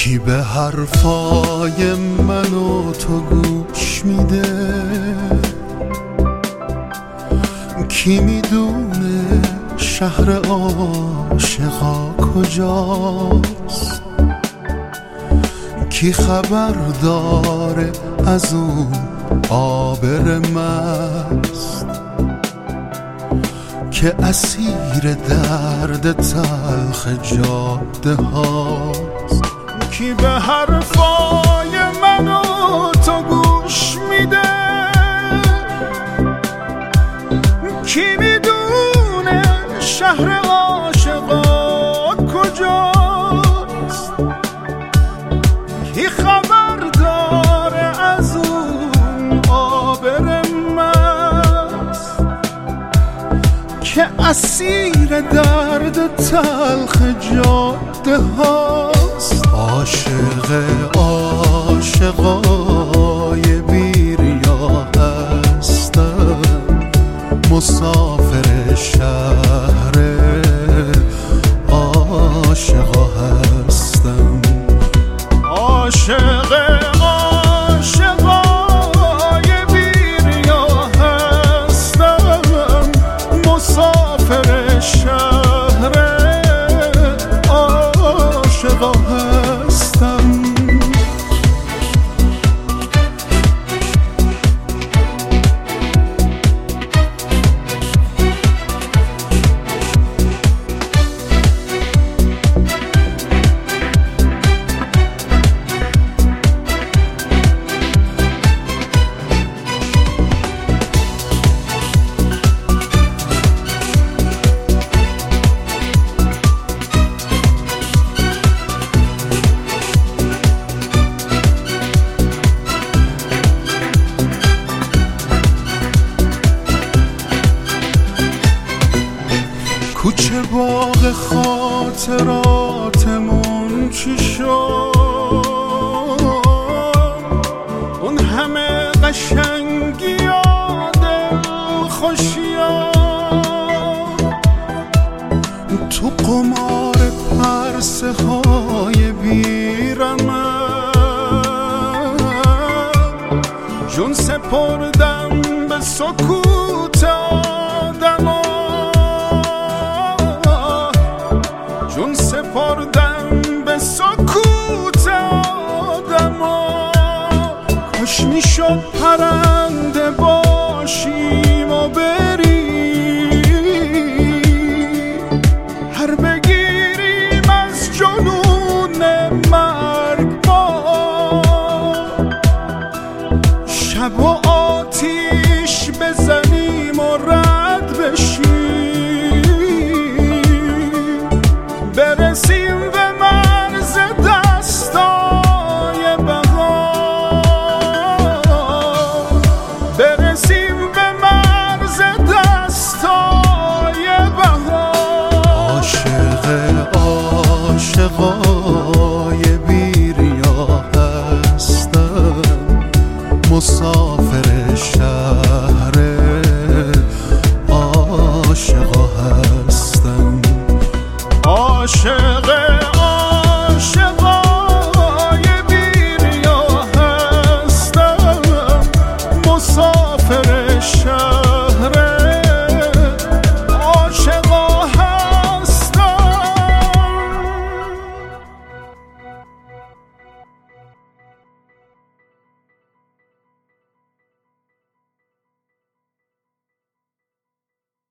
کی به حرفای من و تو گوش میده؟ کی میدونه شهر عاشقا کجاست؟ کی خبر داره از اون عابر مست که اسیر درد تلخ جاده هاست؟ کی به حرفای من و تو گوش میده؟ کی میدونه شهر عاشقا کجاست؟ کی خبر داره از اون عابر مست که اسیر درد تلخ جاده هاست؟ عاشق عاشقای بی‌ریا هستم، مسافر شهر عاشقا هستم. عاشق عاشقای بی‌ریا هستم، مسافر شهر عاشقا هستم. کوچه باغ خاطراتمون چی شد؟ اون همه قشنگی و دلخوشی ها تو قمار پرسه های بیرمق جون سپردم به سکوت آدم، جون سپردم به سکوت آدما. کاش میشد پرنده باشیم و بریم هر بگیریم از جنون مرگ ما، شب و آتیش بزنیم و رد بشیم، برسیم به مرز دستای بهار، برسیم به مرز دستای بهار. عاشق عاشقا